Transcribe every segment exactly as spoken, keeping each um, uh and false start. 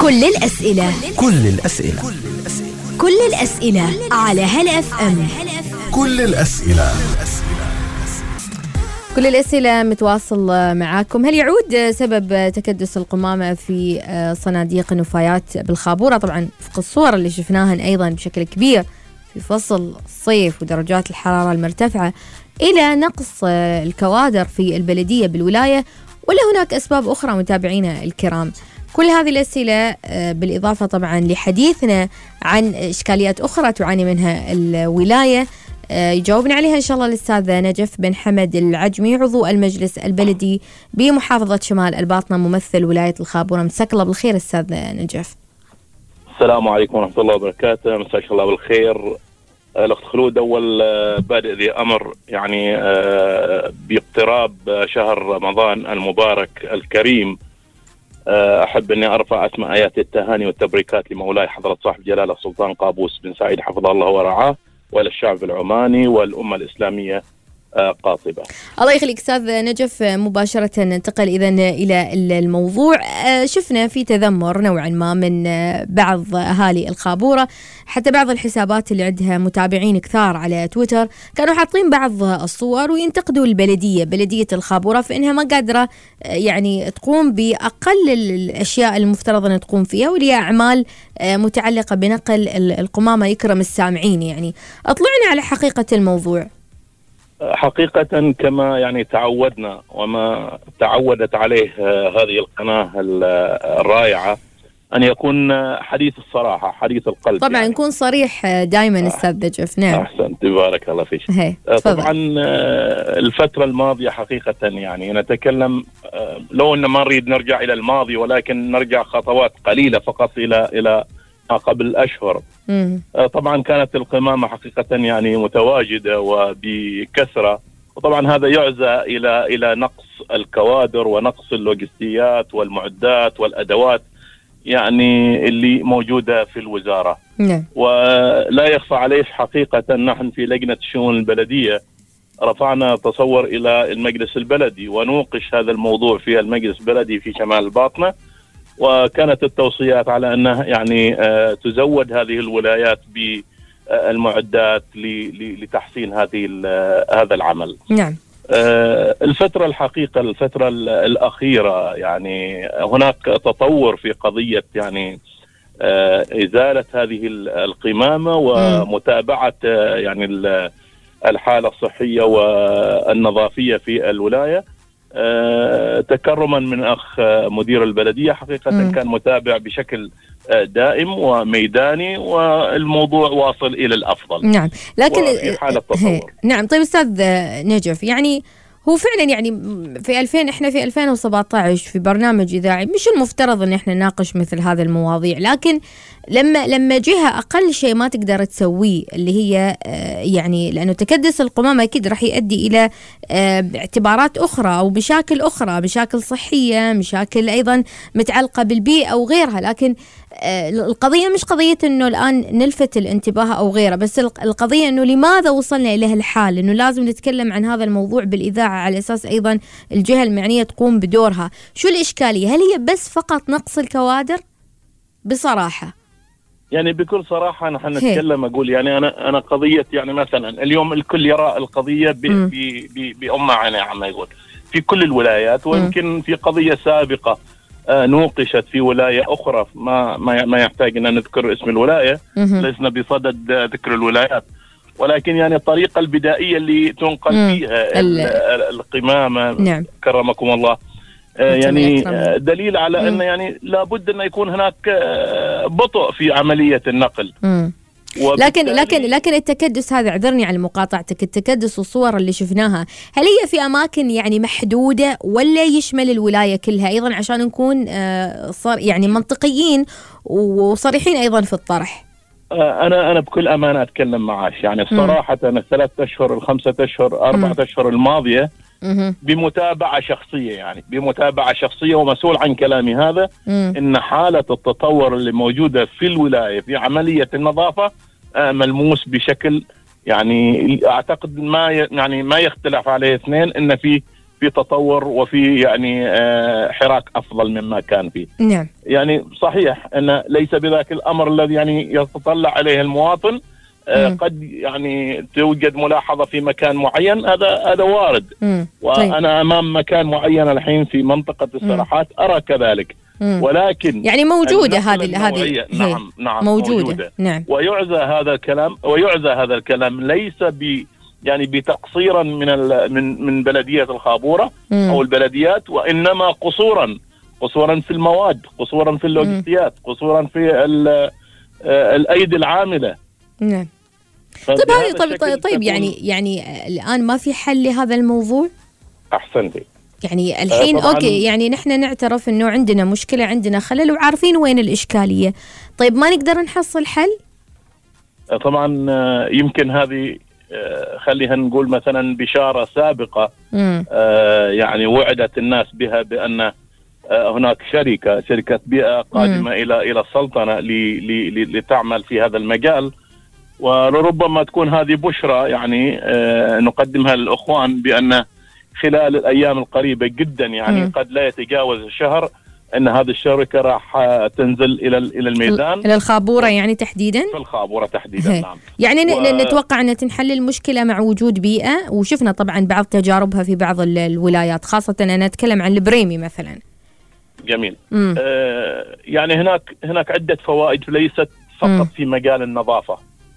كل الأسئلة كل الأسئلة كل الأسئلة على هلا اف ام. كل الأسئلة كل الأسئلة متواصل معاكم. هل يعود سبب تكدس القمامة في صناديق النفايات بالخابورة؟ طبعا وفق الصور اللي شفناها أيضا بشكل كبير في فصل الصيف ودرجات الحرارة المرتفعة إلى نقص الكوادر في البلدية بالولاية، ولا هناك أسباب أخرى متابعينا الكرام؟ كل هذه الأسئلة بالإضافة طبعا لحديثنا عن إشكاليات أخرى تعاني منها الولاية يجاوبنا عليها إن شاء الله الأستاذ نجف بن حمد العجمي، عضو المجلس البلدي بمحافظة شمال الباطنة، ممثل ولاية الخابورة. مساك الله بالخير أستاذ نجف. السلام عليكم ورحمة الله وبركاته. مساك الله بالخير. الأخت خلود، أول بادئ ذي أمر يعني باقتراب شهر رمضان المبارك الكريم، أحب أني أرفع أسماء آيات التهاني والتبريكات لمولاي حضرة صاحب جلالة السلطان قابوس بن سعيد حفظه الله ورعاه، وللشعب العماني والأمة الإسلامية قاطبة. الله يخليك أستاذ نجف. مباشرة ننتقل إذن إلى الموضوع. شفنا في تذمر نوعا ما من بعض أهالي الخابورة، حتى بعض الحسابات اللي عندها متابعين كثار على تويتر كانوا حاطين بعض الصور وينتقدوا البلدية بلدية الخابورة في إنها ما قادرة يعني تقوم بأقل الأشياء المفترض أن تقوم فيها، واللي أعمال متعلقة بنقل القمامة. يكرم السامعين يعني أطلعنا على حقيقة الموضوع. حقيقة كما يعني تعودنا وما تعودت عليه هذه القناة الرائعة أن يكون حديث الصراحة، حديث القلب. طبعا يعني نكون صريح دائما أستاذ نجف. نعم أحسنت، بارك الله فيك. طبعا الفترة الماضية حقيقة يعني نتكلم، لو أن ما نريد نرجع إلى الماضي ولكن نرجع خطوات قليلة فقط إلى إلى قبل أشهر. مم. طبعا كانت القمامة حقيقة يعني متواجدة وبكثرة، وطبعا هذا يعزى إلى إلى نقص الكوادر ونقص اللوجستيات والمعدات والأدوات يعني اللي موجودة في الوزارة. مم. ولا يخفى عليه حقيقة نحن في لجنة الشؤون البلدية رفعنا تصور إلى المجلس البلدي ونوقش هذا الموضوع في المجلس البلدي في شمال الباطنة، وكانت التوصيات على أنها يعني آه تزود هذه الولايات بالمعدات لتحسين هذه هذا العمل. نعم. آه الفترة الحقيقة الفترة الأخيرة يعني هناك تطور في قضية يعني آه إزالة هذه القمامة ومتابعة آه يعني الحالة الصحية والنظافية في الولاية. أه تكرما من أخ مدير البلدية حقيقة م. كان متابع بشكل دائم وميداني، والموضوع واصل إلى الأفضل. نعم، لكن في حالة تطور. نعم. طيب أستاذ نجف، يعني هو فعلا يعني في ألفين احنا في ألفين وسبعة عشر في برنامج إذاعي، مش المفترض ان احنا نناقش مثل هذا المواضيع، لكن لما لما جهة أقل شيء ما تقدر تسويه اللي هي يعني لأنه تكدس القمامة أكيد راح يؤدي إلى اعتبارات أخرى أو مشاكل أخرى، مشاكل صحية، مشاكل أيضا متعلقة بالبيئة أو غيرها، لكن القضية مش قضية أنه الآن نلفت الانتباه أو غيره، بس القضية أنه لماذا وصلنا إلى هالحال، أنه لازم نتكلم عن هذا الموضوع بالإذاعة على أساس أيضا الجهة المعنية تقوم بدورها. شو الإشكالية؟ هل هي بس فقط نقص الكوادر؟ بصراحة يعني بكل صراحة نحن نتكلم أقول يعني أنا أنا قضية يعني مثلا اليوم الكل يرى القضية بأمة عينها عم يقول في كل الولايات، ويمكن في قضية سابقة آه نوقشت في ولاية أخرى ما ما ما يحتاج أن نذكر اسم الولاية، لسنا بصدد ذكر الولايات، ولكن يعني الطريقة البدائية اللي تنقل فيها القمامة. نعم. كرمكم الله. آه يعني آه دليل على أن يعني لابد أن يكون هناك آه بطء في عملية النقل. لكن لكن لكن التكدس هذا، اعذرني على مقاطعتك، التكدس والصور اللي شفناها هل هي في أماكن يعني محدودة ولا يشمل الولاية كلها أيضا، عشان نكون آه صار يعني منطقيين وصريحين أيضا في الطرح؟ آه أنا أنا بكل أمانة أتكلم معاش يعني صراحة الثلاث أشهر الخمسة أشهر أربعة أشهر الماضية بمتابعة شخصية يعني بمتابعة شخصية ومسؤول عن كلامي هذا مم. إن حالة التطور اللي موجودة في الولاية في عملية النظافة آه ملموس بشكل يعني أعتقد ما يعني ما يختلف عليه اثنين إن في في تطور وفي يعني حراك افضل مما كان فيه. نعم. يعني صحيح ان ليس بذاك الامر الذي يعني يتطلع عليه المواطن. مم. قد يعني توجد ملاحظه في مكان معين، هذا هذا وارد. مم. وانا طيب. امام مكان معين الحين في منطقه السراحات ارى كذلك. مم. ولكن يعني موجوده هذه هذه نعم نعم موجوده, موجودة. نعم. ويعزى هذا الكلام ويعزى هذا الكلام ليس ب يعني بتقصيرا من من من بلديه الخابوره مم. او البلديات، وانما قصورا قصورا في المواد، قصورا في اللوجستيات، قصورا في الايدي العامله. نعم. طيب هذه طيب طيب, طيب يعني يعني الان ما في حل لهذا الموضوع؟ احسنتي. يعني الحين آه اوكي يعني نحن نعترف انه عندنا مشكله، عندنا خلل وعارفين وين الاشكاليه، طيب ما نقدر نحصل حل؟ طبعا يمكن هذه خلينا نقول مثلا بشاره سابقه آه يعني وعدت الناس بها بان آه هناك شركه شركه بيئه قادمه مم. الى الى السلطنه لي لي لتعمل في هذا المجال، ولربما تكون هذه بشرى يعني آه نقدمها للاخوان بان خلال الايام القريبه جدا يعني مم. قد لا يتجاوز شهر ان هذه الشركه راح تنزل الى الى الميدان، الى الخابوره يعني تحديدا. في الخابوره تحديدا هي. نعم. يعني و... نتوقع ان تنحل المشكله مع وجود بيئه، وشفنا طبعا بعض تجاربها في بعض الولايات، خاصه انا اتكلم عن البريمي مثلا. جميل. آه يعني هناك هناك عده فوائد ليست فقط مم. في مجال النظافه.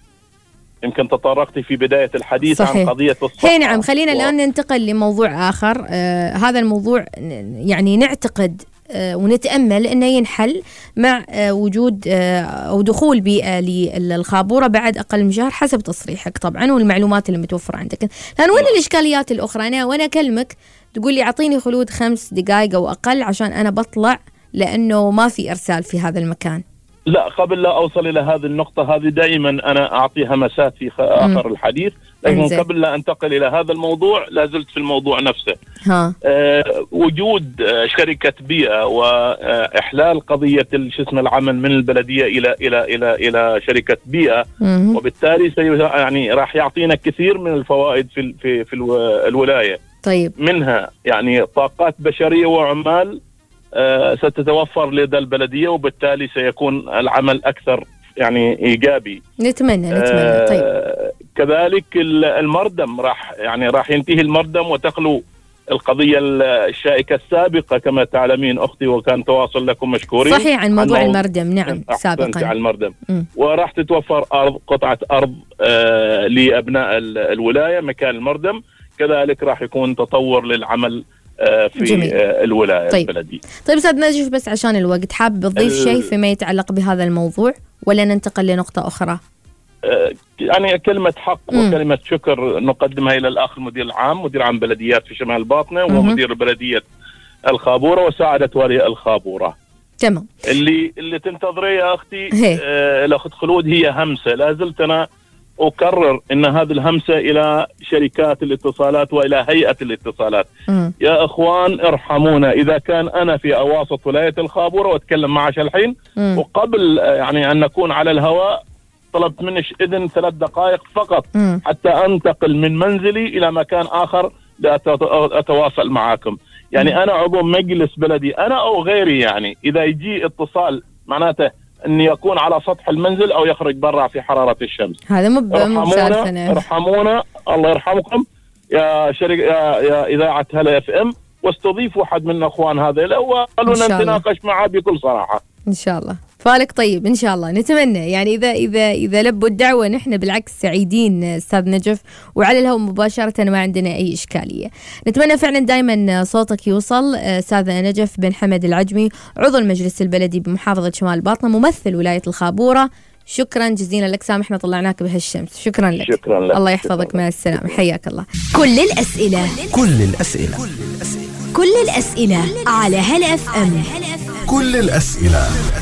يمكن تطرقت في بداية الحديث صحيح. عن قضية الصحة. هي نعم. خلينا و... الآن ننتقل لموضوع آخر. آه هذا الموضوع يعني نعتقد آه ونتأمل أنه ينحل مع آه وجود آه أو دخول بيئة للخابورة بعد أقل من شهر حسب تصريحك طبعا والمعلومات اللي متوفرة عندك. لأن وين الإشكاليات الأخرى؟ أنا وأنا أكلمك تقول لي أعطيني خلود خمس دقائق أو أقل عشان أنا بطلع لأنه ما في إرسال في هذا المكان. لا، قبل لا أوصل إلى هذه النقطة، هذه دائما أنا أعطيها مسات في آخر الحديث، لكن أنزل. قبل لا أنتقل إلى هذا الموضوع لازلت في الموضوع نفسه. ها. آه وجود آه شركة بيئة وإحلال قضية شو اسمه العمل من البلدية إلى إلى إلى إلى شركة بيئة، مم. وبالتالي يعني راح يعطينا كثير من الفوائد في في في الولاية. طيب. منها يعني طاقات بشرية وعمال آه ستتوفر لدى البلدية، وبالتالي سيكون العمل أكثر يعني إيجابي. نتمنى نتمنى. آه طيب. كذلك المردم راح يعني راح ينتهي المردم وتخلو القضية الشائكة السابقة كما تعلمين أختي، وكان تواصل لكم مشكورين. صحيح عن موضوع عن المردم. نعم سابقا عن المردم. م. وراح تتوفر أرض قطعة أرض آه لأبناء الولاية مكان المردم، كذلك راح يكون تطور للعمل في جميل. الولاية طيب. البلدية. طيب أستاذ نجف، بس عشان الوقت حاب تضيف ال... شيء فيما يتعلق بهذا الموضوع ولا ننتقل لنقطة أخرى؟ يعني كلمة حق م. وكلمة شكر نقدمها إلى الأخ المدير العام، مدير عام بلديات في شمال الباطنة، ومدير بلدية الخابورة وساعدة والي الخابورة. تمام. اللي اللي تنتظريه يا أختي آه الأخت خلود هي همسة، لازلت أنا أكرر أن هذه الهمسة إلى شركات الاتصالات وإلى هيئة الاتصالات. م. يا إخوان ارحمونا، إذا كان أنا في أواسط ولاية الخابورة وأتكلم معك الحين م. وقبل يعني أن نكون على الهواء طلبت منك إذن ثلاث دقائق فقط م. حتى أنتقل من منزلي إلى مكان آخر لأتواصل معاكم. يعني م. أنا عضو مجلس بلدي أنا أو غيري، يعني إذا يجي اتصال معناته أن يكون على سطح المنزل أو يخرج برا في حرارة الشمس. هذا مو ارحمونا ارحمونا الله يرحمكم يا شركة يا, يا إذاعة هلا اف ام، واستضيفوا حد من الأخوان هذيلا وقالوا نتناقش معاه بكل صراحة إن شاء الله. فالك طيب إن شاء الله نتمنى يعني إذا إذا إذا لبوا الدعوة نحن بالعكس سعيدين أستاذ نجف، وعلى الهواء مباشرة ما عندنا أي إشكالية. نتمنى فعلا دائما صوتك يوصل. أستاذ نجف بن حمد العجمي عضو المجلس البلدي بمحافظة شمال الباطنة ممثل ولاية الخابورة، شكرا جزيلا لك، سامحنا طلعناك بهالشمس. شكرا لك. شكرا لك. الله يحفظك. مع السلامة. حياك الله. كل الأسئلة كل الأسئلة كل الأسئلة على هلا اف ام. كل الأسئلة